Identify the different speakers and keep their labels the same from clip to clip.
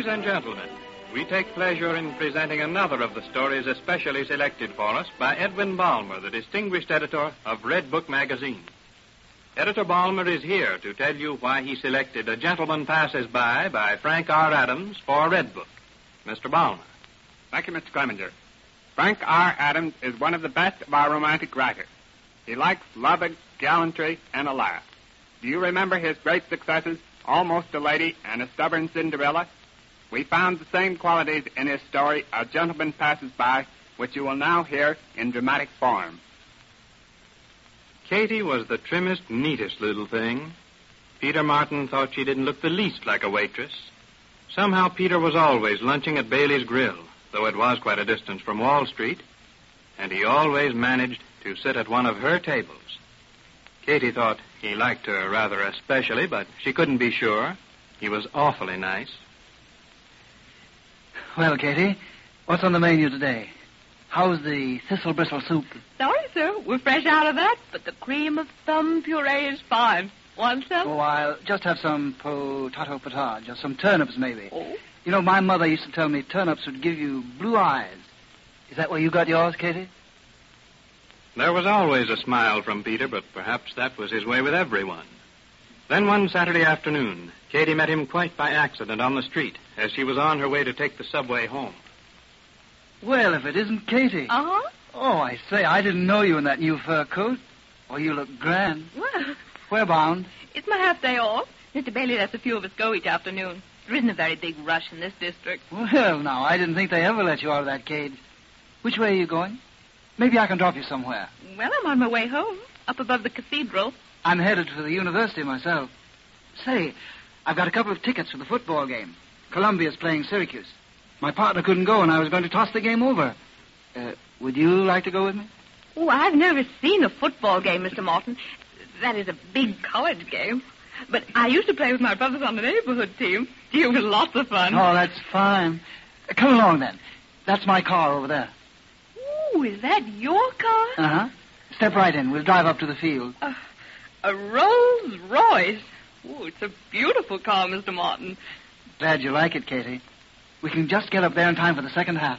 Speaker 1: Ladies and gentlemen, we take pleasure in presenting another of the stories especially selected for us by Edwin Balmer, the distinguished editor of Red Book magazine. Editor Balmer is here to tell you why he selected A Gentleman Passes by Frank R. Adams for Red Book. Mr. Balmer.
Speaker 2: Thank you, Mr. Clemenger. Frank R. Adams is one of the best of our romantic writers. He likes loving, gallantry, and a laugh. Do you remember his great successes, Almost a Lady and A Stubborn Cinderella? We found the same qualities in his story, A Gentleman Passes By, which you will now hear in dramatic form.
Speaker 1: Katie was the trimmest, neatest little thing. Peter Martin thought she didn't look the least like a waitress. Somehow Peter was always lunching at Bailey's Grill, though it was quite a distance from Wall Street, and he always managed to sit at one of her tables. Katie thought he liked her rather especially, but she couldn't be sure. He was awfully nice.
Speaker 3: Well, Katie, what's on the menu today? How's the thistle bristle soup?
Speaker 4: Sorry, sir. We're fresh out of that, but the cream of thumb puree is fine. Want some?
Speaker 3: Oh, I'll just have some potato potage, or some turnips, maybe.
Speaker 4: Oh?
Speaker 3: You know, my mother used to tell me turnips would give you blue eyes. Is that where you got yours, Katie?
Speaker 1: There was always a smile from Peter, but perhaps that was his way with everyone. Then one Saturday afternoon, Katie met him quite by accident on the street as she was on her way to take the subway home.
Speaker 3: Well, if it isn't Katie.
Speaker 4: Uh-huh.
Speaker 3: Oh, I say, I didn't know you in that new fur coat. Oh, you look grand.
Speaker 4: Well,
Speaker 3: Where bound?
Speaker 4: it's my half-day off. Mr. Bailey lets a few of us go each afternoon. There isn't a very big rush in this district.
Speaker 3: Well, now, I didn't think they ever let you out of that cage. Which way are you going? Maybe I can drop you somewhere.
Speaker 4: Well, I'm on my way home, up above the cathedral.
Speaker 3: I'm headed for the university myself. Say, I've got a couple of tickets for the football game. Columbia's playing Syracuse. My partner couldn't go, and I was going to toss the game over. Would you like to go with me?
Speaker 4: Oh, I've never seen a football game, Mr. Martin. That is a big college game. But I used to play with my brothers on the neighborhood team. It was lots of fun.
Speaker 3: Oh, that's fine. Come along, then. That's my car over there.
Speaker 4: Oh, is that your car?
Speaker 3: Uh-huh. Step right in. We'll drive up to the field.
Speaker 4: A Rolls Royce. Oh, it's a beautiful car, Mr. Martin.
Speaker 3: Glad you like it, Katie. We can just get up there in time for the second half.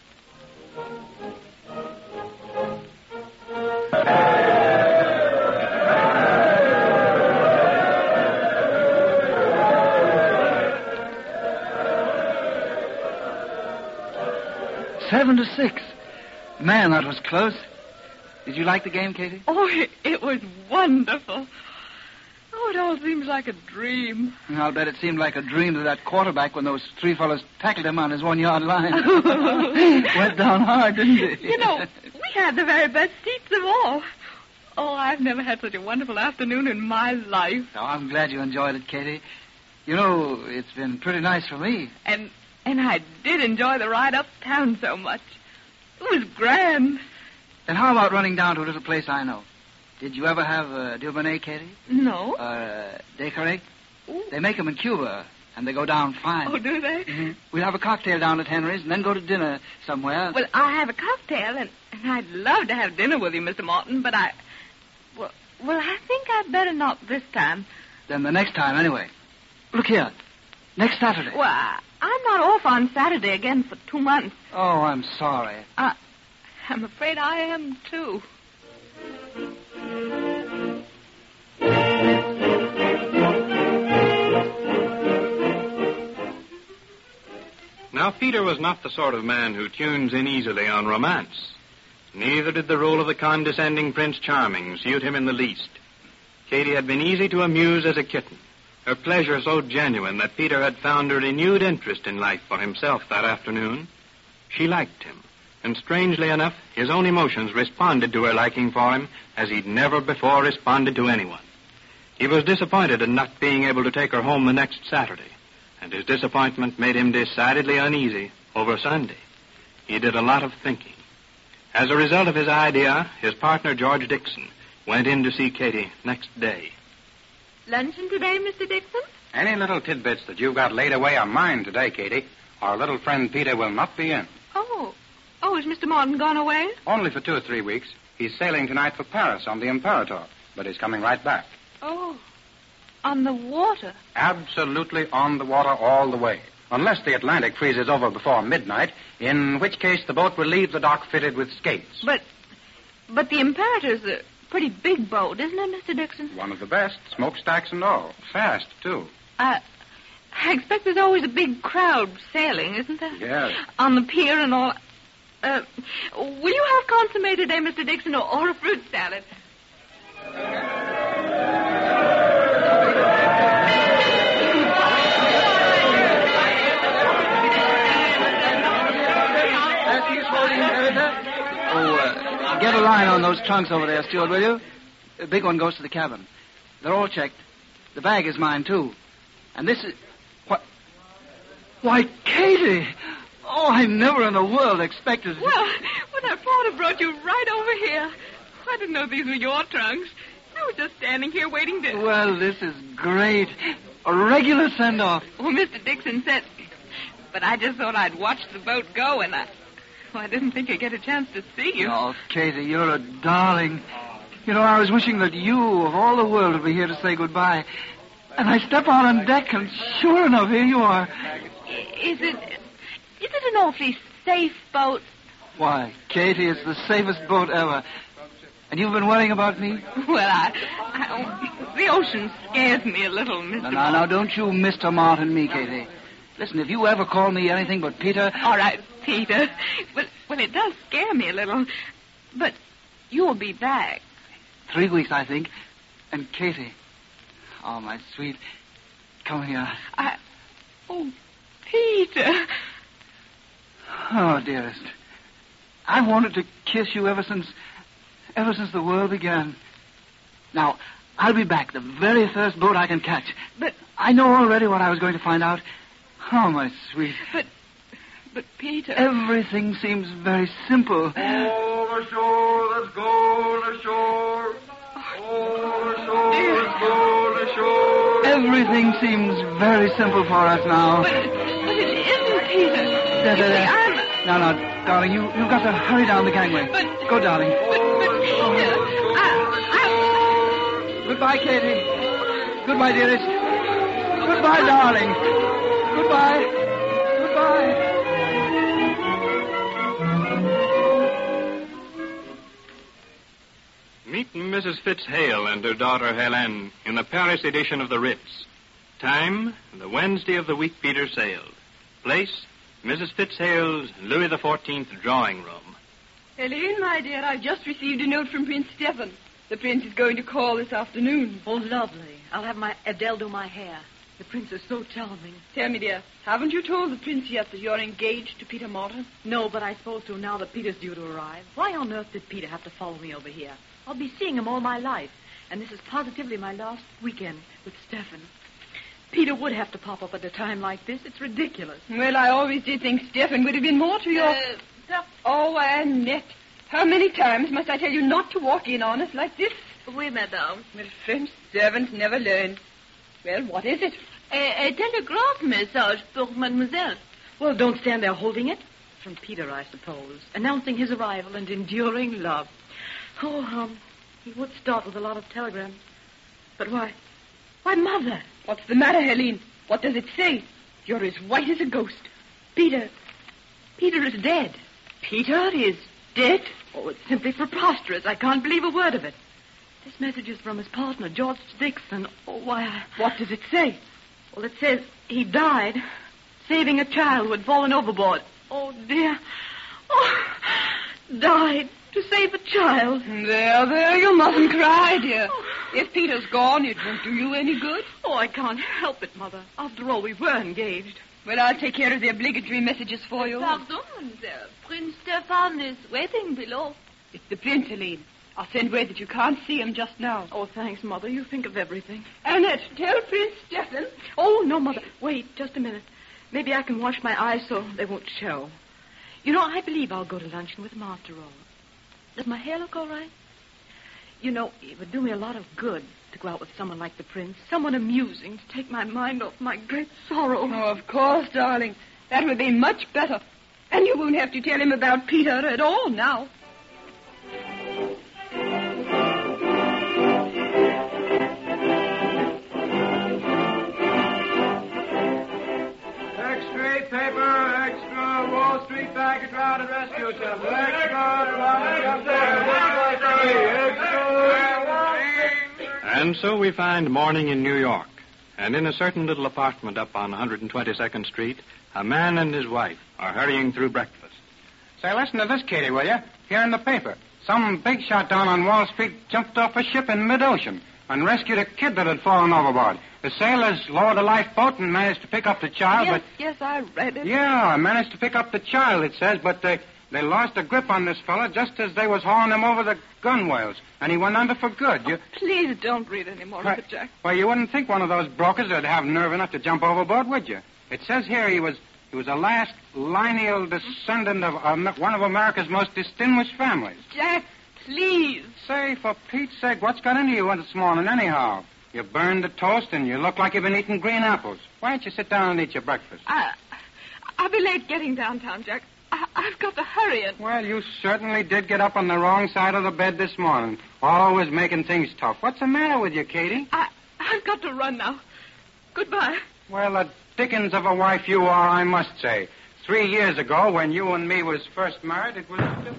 Speaker 3: Seven to 6. Man, that was close. Did you like the game, Katie?
Speaker 4: Oh, it was wonderful. Oh, it all seems like a dream.
Speaker 3: I'll bet it seemed like a dream to that quarterback when those three fellows tackled him on his 1-yard line. Went down hard, didn't he?
Speaker 4: You know, we had the very best seats of all. Oh, I've never had such a wonderful afternoon in my life.
Speaker 3: Oh, I'm glad you enjoyed it, Katie. You know, it's been pretty nice for me.
Speaker 4: And I did enjoy the ride uptown so much. It was grand.
Speaker 3: Then how about running down to a little place I know? Did you ever have a Dubonnet, Katie?
Speaker 4: No.
Speaker 3: Daiquiri? They make them in Cuba, and they go down fine.
Speaker 4: Oh, do they?
Speaker 3: Mm-hmm. We'll have a cocktail down at Henry's and then go to dinner somewhere.
Speaker 4: Well, I'll have a cocktail, and I'd love to have dinner with you, Mr. Martin, but Well, I think I'd better not this time.
Speaker 3: Then the next time, anyway. Look here. Next Saturday.
Speaker 4: Well, I'm not off on Saturday again for 2 months.
Speaker 3: Oh, I'm sorry.
Speaker 4: I'm afraid I am, too.
Speaker 1: Now, Peter was not the sort of man who tunes in easily on romance. Neither did the role of the condescending Prince Charming suit him in the least. Katie had been easy to amuse as a kitten, her pleasure so genuine that Peter had found a renewed interest in life for himself that afternoon. She liked him, and strangely enough, his own emotions responded to her liking for him as he'd never before responded to anyone. He was disappointed in not being able to take her home the next Saturday, and his disappointment made him decidedly uneasy over Sunday. He did a lot of thinking. As a result of his idea, his partner, George Dixon, went in to see Katie next day.
Speaker 4: Luncheon today, Mr. Dixon?
Speaker 5: Any little tidbits that you've got laid away are mine today, Katie. Our little friend Peter will not be in.
Speaker 4: Oh, is Mr. Martin gone away?
Speaker 5: Only for 2 or 3 weeks. He's sailing tonight for Paris on the Imperator, but he's coming right back.
Speaker 4: Oh, on the water?
Speaker 5: Absolutely on the water all the way. unless the Atlantic freezes over before midnight, in which case the boat will leave the dock fitted with skates.
Speaker 4: But the Imperator's a pretty big boat, isn't it, Mr. Dixon?
Speaker 5: One of the best, smokestacks and all. Fast, too.
Speaker 4: I expect there's always a big crowd sailing, isn't there?
Speaker 5: Yes.
Speaker 4: On the pier and all. Will you have consomme today, Mr. Dixon, or a fruit salad?
Speaker 3: Get a line on those trunks over there, steward, will you? The big one goes to the cabin. They're all checked. The bag is mine, too. And this is... What? Why, Katie! Oh, I never in the world expected...
Speaker 4: Well, I thought I brought you right over here. I didn't know these were your trunks. I was just standing here waiting to...
Speaker 3: Well, this is great. A regular send-off.
Speaker 4: Well, Mr. Dixon said... But I just thought I'd watch the boat go, and I didn't think I'd get a chance to see you.
Speaker 3: Oh, Katie, you're a darling. You know, I was wishing that you, of all the world, would be here to say goodbye. And I step out on deck, and sure enough, here you are.
Speaker 4: Is it an awfully safe boat?
Speaker 3: Why, Katie, it's the safest boat ever. And you've been worrying about me?
Speaker 4: Well, the ocean scares me a little, Mr. Martin.
Speaker 3: Now, don't you Mr. Martin me, Katie. Listen, if you ever call me anything but Peter...
Speaker 4: All right, Peter. Well, it does scare me a little. But you'll be back.
Speaker 3: 3 weeks, I think. And Katie... Oh, my sweet... Come here.
Speaker 4: Oh, Peter.
Speaker 3: Oh, dearest. I've wanted to kiss you ever since the world began. Now, I'll be back the very first boat I can catch.
Speaker 4: But
Speaker 3: I know already what I was going to find out. Oh, my sweet.
Speaker 4: But Peter...
Speaker 3: Everything seems very simple.
Speaker 6: All ashore, let's go ashore. All ashore, let's go ashore.
Speaker 3: Everything seems very simple for us now.
Speaker 4: But it isn't, Peter.
Speaker 3: No, darling, you've got to hurry down the gangway. Go, darling.
Speaker 4: But Peter,
Speaker 3: Goodbye, Katie. Goodbye, dearest. Goodbye, darling. Goodbye.
Speaker 1: Meet Mrs. Fitzhale and her daughter Helene in the Paris edition of the Ritz. Time, the Wednesday of the week Peter sailed. Place, Mrs. Fitzhale's Louis XIV drawing room.
Speaker 7: Helene, my dear, I've just received a note from Prince Stephen. The prince is going to call this afternoon.
Speaker 8: Oh, lovely. I'll have my Adele do my hair. The prince is so charming.
Speaker 7: Tell me, dear, haven't you told the prince yet that you're engaged to Peter Martin?
Speaker 8: No, but I'm supposed to now that Peter's due to arrive. Why on earth did Peter have to follow me over here? I'll be seeing him all my life. And this is positively my last weekend with Stephen. Peter would have to pop up at a time like this. It's ridiculous.
Speaker 7: Well, I always did think Stephen would have been more to your... Oh, Annette, how many times must I tell you not to walk in on us like this?
Speaker 4: Oui, madame.
Speaker 7: Well, French servants never learn. Well, what is it?
Speaker 4: A telegraph message for mademoiselle.
Speaker 8: Well, don't stand there holding it. From Peter, I suppose. Announcing his arrival and enduring love. Oh, he would start with a lot of telegrams. But why? Why, Mother?
Speaker 7: What's the matter, Helene? What does it say? You're as white as a ghost.
Speaker 8: Peter is dead.
Speaker 7: Peter is dead?
Speaker 8: Oh, it's simply preposterous. I can't believe a word of it. This message is from his partner, George Dixon. Oh, why...
Speaker 7: What does it say?
Speaker 8: Well, it says he died saving a child who had fallen overboard. Oh, dear. Oh, died to save a child.
Speaker 7: There, you mustn't cry, dear. If Peter's gone, it won't do you any good.
Speaker 8: Oh, I can't help it, Mother. After all, we were engaged.
Speaker 7: Well, I'll take care of the obligatory messages for you.
Speaker 4: Pardon, mademoiselle. Prince Stefan is waiting below.
Speaker 7: It's the prince, Helene. I'll send word that you can't see him just now.
Speaker 8: Oh, thanks, Mother. You think of everything.
Speaker 7: Annette, tell Prince Stephen.
Speaker 8: Oh, no, Mother. Wait, just a minute. Maybe I can wash my eyes so they won't show. You know, I believe I'll go to luncheon with him after all. Does my hair look all right? You know, it would do me a lot of good to go out with someone like the prince. Someone amusing to take my mind off my great sorrow.
Speaker 7: Oh, of course, darling. That would be much better. And you won't have to tell him about Peter at all now.
Speaker 6: Extra,
Speaker 1: And so we find morning in New York. And in a certain little apartment up on 122nd Street, a man and his wife are hurrying through breakfast.
Speaker 5: Say, listen to this, Katie, will you? Here in the paper. Some big shot down on Wall Street jumped off a ship in mid-ocean and rescued a kid that had fallen overboard. The sailors lowered a lifeboat and managed to pick up the child,
Speaker 7: Yes, I read it.
Speaker 5: Yeah, managed to pick up the child, it says, but they lost a grip on this fella just as they was hauling him over the gunwales, and he went under for good.
Speaker 7: Please don't read any more of it, Jack.
Speaker 5: Well, you wouldn't think one of those brokers would have nerve enough to jump overboard, would you? It says here he was the last lineal descendant of one of America's most distinguished families.
Speaker 7: Jack, please.
Speaker 5: Say, for Pete's sake, what's got into you this morning anyhow? You burned the toast and you look like you've been eating green apples. Why don't you sit down and eat your breakfast?
Speaker 7: I'll be late getting downtown, Jack. I've got to hurry it.
Speaker 5: Well, you certainly did get up on the wrong side of the bed this morning. Always making things tough. What's the matter with you, Katie?
Speaker 7: I've got to run now. Goodbye.
Speaker 5: Well, the dickens of a wife you are, I must say. 3 years ago, when you and me was first married, it was...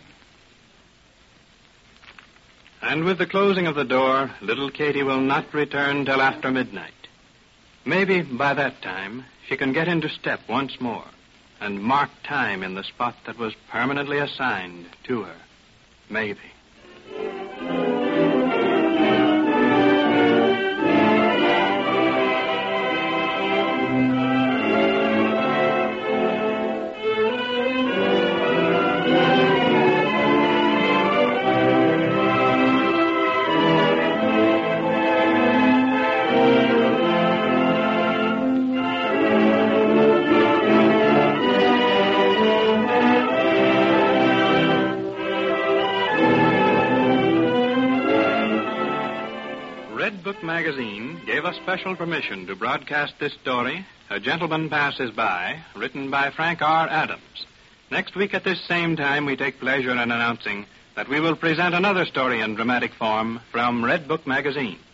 Speaker 1: And with the closing of the door, little Katie will not return till after midnight. Maybe by that time she can get into step once more and mark time in the spot that was permanently assigned to her. Maybe. Red Book Magazine gave us special permission to broadcast this story, A Gentleman Passes By, written by Frank R. Adams. Next week at this same time, we take pleasure in announcing that we will present another story in dramatic form from Red Book Magazine.